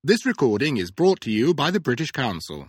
This recording is brought to you by the British Council.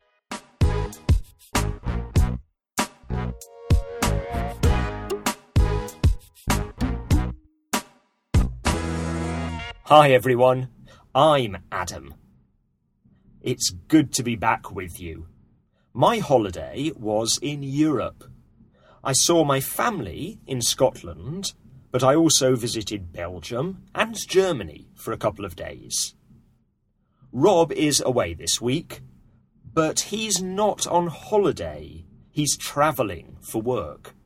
Hi everyone, I'm Adam. It's good to be back with you. My holiday was in Europe. I saw my family in Scotland, but I also visited Belgium and Germany for a couple of days. Rob is away this week, but he's not on holiday. He's travelling for work.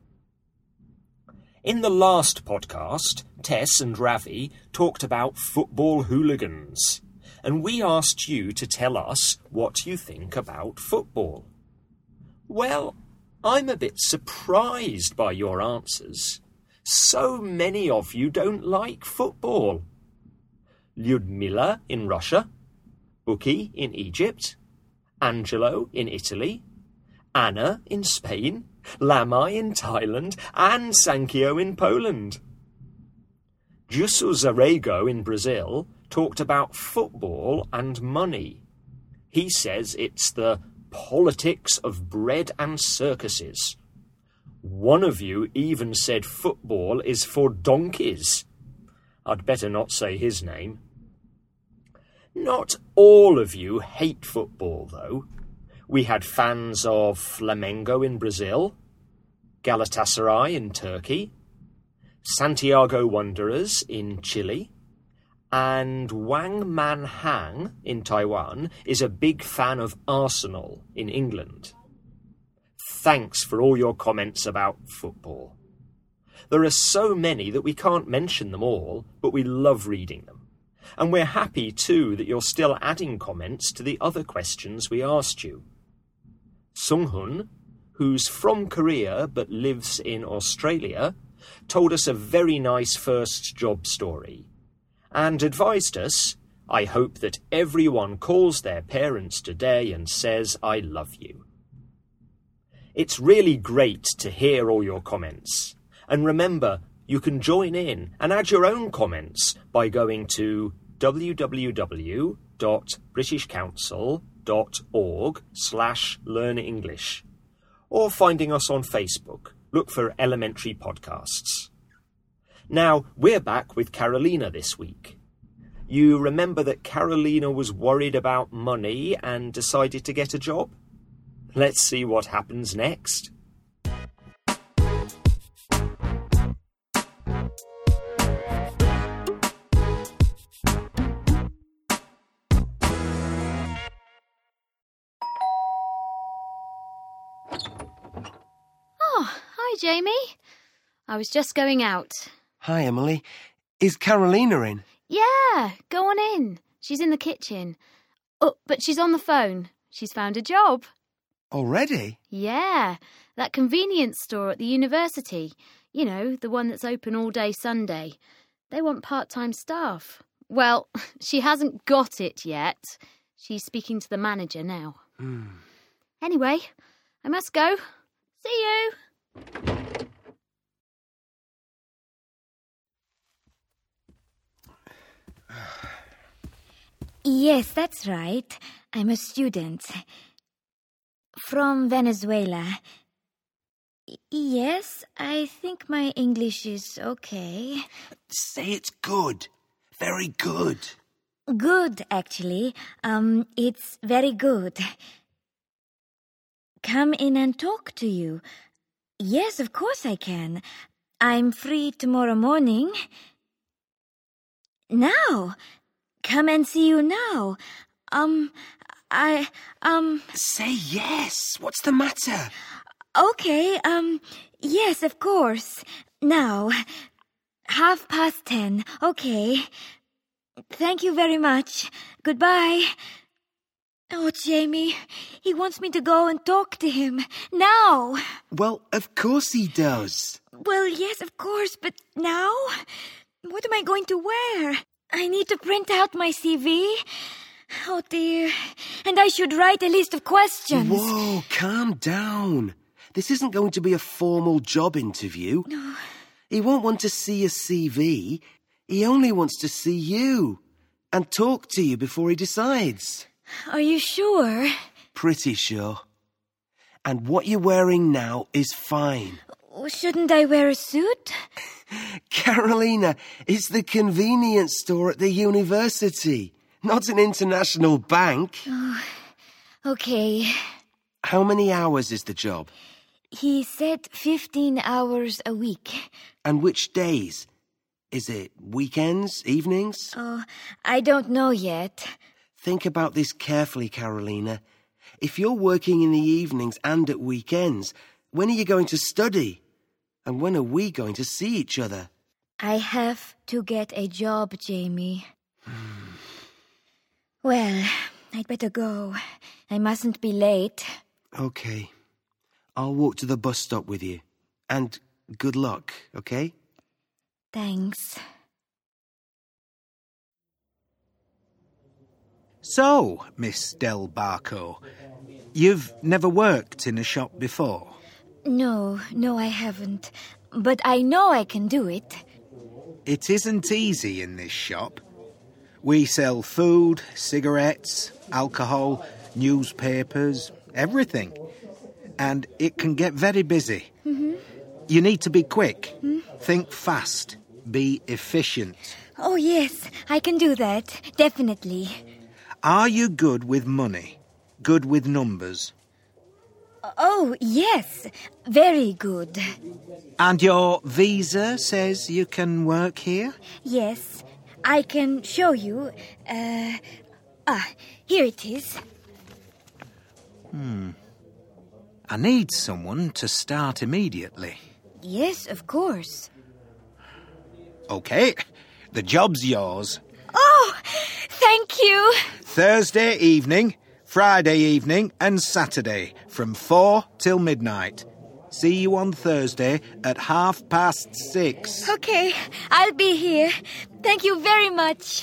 In the last podcast, Tess and Ravi talked about football hooligans, and we asked you to tell us what you think about football. Well, I'm a bit surprised by your answers. So many of you don't like football. Lyudmila in Russia, Buki in Egypt, Angelo in Italy, Anna in Spain, Lamai in Thailand, and Sankio in Poland. Jusso Zarego in Brazil talked about football and money. He says it's the politics of bread and circuses. One of you even said football is for donkeys. I'd better not say his name. Not all of you hate football, though. We had fans of Flamengo in Brazil, Galatasaray in Turkey, Santiago Wanderers in Chile, and Wang Man Hang in Taiwan is a big fan of Arsenal in England. Thanks for all your comments about football. There are so many that we can't mention them all, but we love reading them. And we're happy too that you're still adding comments to the other questions we asked you. Sunghun, who's from Korea but lives in Australia, told us a very nice first job story and advised us, I hope that everyone calls their parents today and says, I love you. It's really great to hear all your comments. And remember, you can join in and add your own comments by going to www.britishcouncil.org/learnenglish or finding us on Facebook. Look for Elementary Podcasts. Now, we're back with Carolina this week. You remember that Carolina was worried about money and decided to get a job? Let's see what happens next. Hi, Jamie. I was just going out. Hi, Emily. Is Carolina in? Yeah, go on in. She's in the kitchen. Oh, but she's on the phone. She's found a job. Already? Yeah, that convenience store at the university. You know, the one that's open all day Sunday. They want part-time staff. Well, she hasn't got it yet. She's speaking to the manager now. Anyway, I must go. See you. Yes, that's right. I'm a student. From Venezuela. Yes, I think my English is okay. Say it's good. Very good. Good, actually. It's very good. Come in and talk to you. Yes, of course I can. I'm free tomorrow morning. Now. Come and see you now. Say yes. What's the matter? Okay, yes, of course. Now. 10:30. Okay. Thank you very much. Goodbye. Oh, Jamie, he wants me to go and talk to him. Now. Well, of course he does. Well, yes, of course, but now? What am I going to wear? I need to print out my CV. Oh, dear. And I should write a list of questions. Whoa, calm down. This isn't going to be a formal job interview. No. He won't want to see a CV. He only wants to see you. and talk to you before he decides. Are you sure? Pretty sure. And what you're wearing now is fine. Shouldn't I wear a suit? Carolina, it's the convenience store at the university, not an international bank. Okay. How many hours is the job? He said 15 hours a week. And which days? Is it weekends, evenings? Oh, I don't know yet. Think about this carefully, Carolina. If you're working in the evenings and at weekends, when are you going to study? And when are we going to see each other? I have to get a job, Jamie. Well, I'd better go. I mustn't be late. Okay. I'll walk to the bus stop with you. And good luck, okay? Thanks. So, Miss Del Barco, you've never worked in a shop before? No, I haven't. But I know I can do it. It isn't easy in this shop. We sell food, cigarettes, alcohol, newspapers, everything. And it can get very busy. Mm-hmm. You need to be quick. Think fast. Be efficient. Oh, yes, I can do that. Definitely. Are you good with money? Good with numbers? Oh, yes. Very good. And your visa says you can work here? Yes, I can show you. Here it is. I need someone to start immediately. Yes, of course. OK, the job's yours. Oh, thank you. Thursday evening, Friday evening and Saturday from 4 till midnight. See you on Thursday at 6:30. Okay, I'll be here. Thank you very much.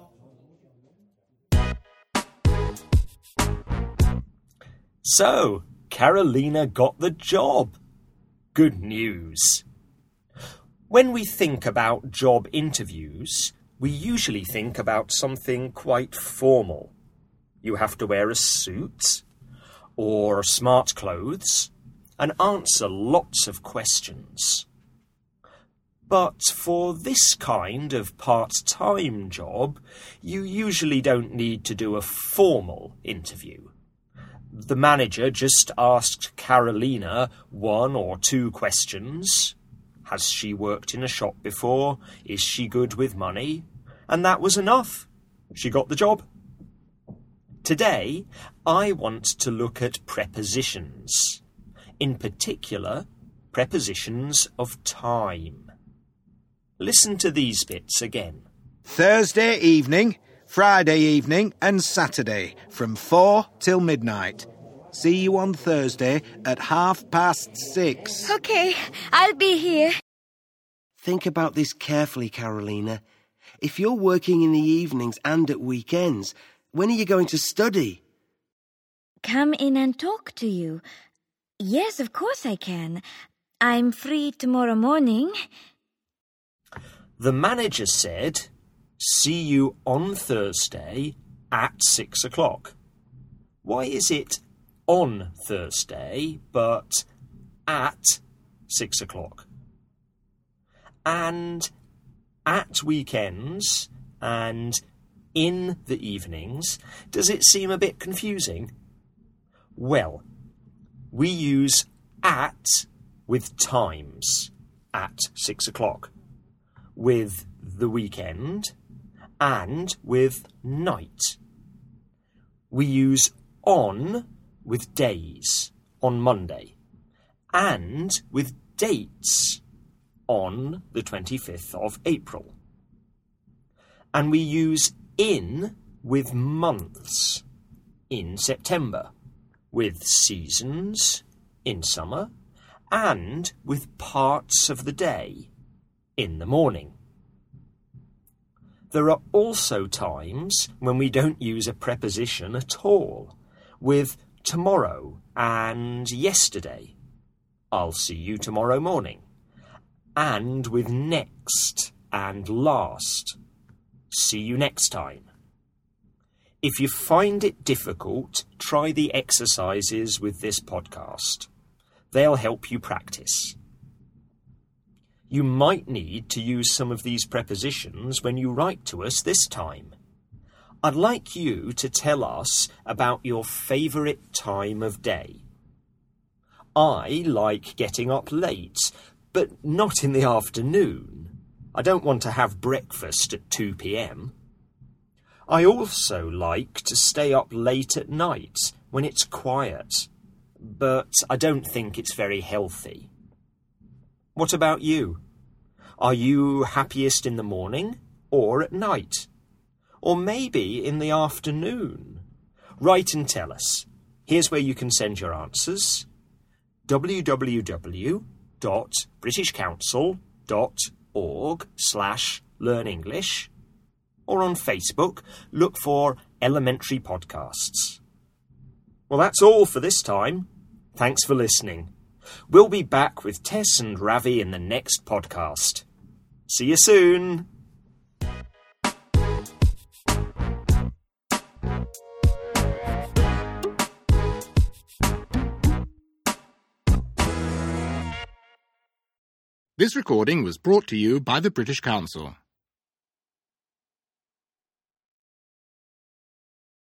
So, Carolina got the job. Good news. When we think about job interviews, we usually think about something quite formal. You have to wear a suit or smart clothes and answer lots of questions. But for this kind of part-time job, you usually don't need to do a formal interview. The manager just asked Carolina 1 or 2 questions. Has she worked in a shop before? Is she good with money? And that was enough. She got the job. Today, I want to look at prepositions. In particular, prepositions of time. Listen to these bits again. Thursday evening, Friday evening and Saturday from 4 till midnight. See you on Thursday at 6:30. Okay, I'll be here. Think about this carefully, Carolina. If you're working in the evenings and at weekends, when are you going to study? Come in and talk to you. Yes, of course I can. I'm free tomorrow morning. The manager said, see you on Thursday at 6 o'clock. Why is it on Thursday, but at 6 o'clock? And at weekends and in the evenings, does it seem a bit confusing? Well, we use at with times, at 6 o'clock, with the weekend, and with night. We use on with days, on Monday, and with dates, on the 25th of April. And we use in with months, in September, with seasons, in summer, and with parts of the day, in the morning. There are also times when we don't use a preposition at all, with tomorrow and yesterday. I'll see you tomorrow morning. And with next and last. See you next time. If you find it difficult, try the exercises with this podcast. They'll help you practice. You might need to use some of these prepositions when you write to us this time. I'd like you to tell us about your favourite time of day. I like getting up late, but not in the afternoon. I don't want to have breakfast at 2 p.m. I also like to stay up late at night when it's quiet, but I don't think it's very healthy. What about you? Are you happiest in the morning or at night? Or maybe in the afternoon? Write and tell us. Here's where you can send your answers. www.britishcouncil.org/learnenglish, or on Facebook, look for Elementary Podcasts. Well, that's all for this time. Thanks for listening. We'll be back with Tess and Ravi in the next podcast. See you soon. This recording was brought to you by the British Council.